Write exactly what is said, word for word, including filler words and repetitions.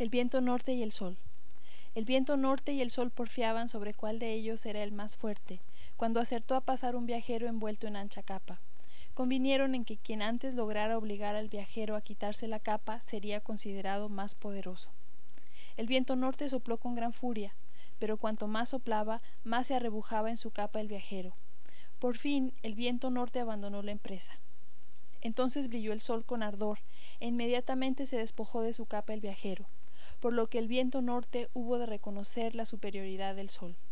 El viento norte y el sol. El viento norte y el sol porfiaban sobre cuál de ellos era el más fuerte, cuando acertó a pasar un viajero envuelto en ancha capa. Convinieron en que quien antes lograra obligar al viajero a quitarse la capa sería considerado más poderoso. El viento norte sopló con gran furia, pero cuanto más soplaba, más se arrebujaba en su capa el viajero. Por fin el viento norte abandonó la empresa. Entonces brilló el sol con ardor, e inmediatamente se despojó de su capa el viajero, por lo que el viento norte hubo de reconocer la superioridad del sol.